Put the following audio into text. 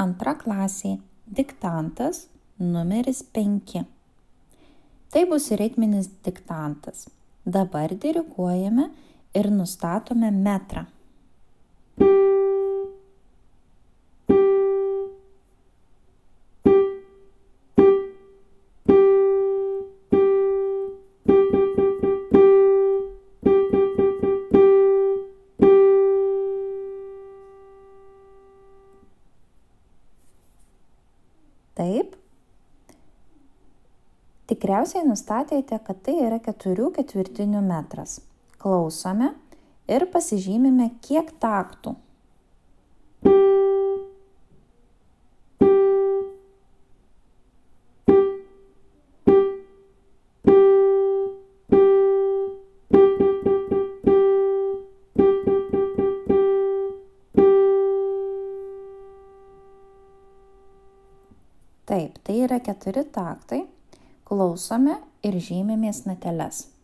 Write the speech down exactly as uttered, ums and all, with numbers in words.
antra klasė, diktantas numeris penki. Tai bus ritminis diktantas. Dabar diriguojame ir nustatome metrą. Taip. Tikriausiai nustatėte, kad tai yra keturių ketvirtinių metras. Klausome ir pasižymime, kiek taktų. Taip, tai yra keturi taktai. Klausome ir žymimės nateles.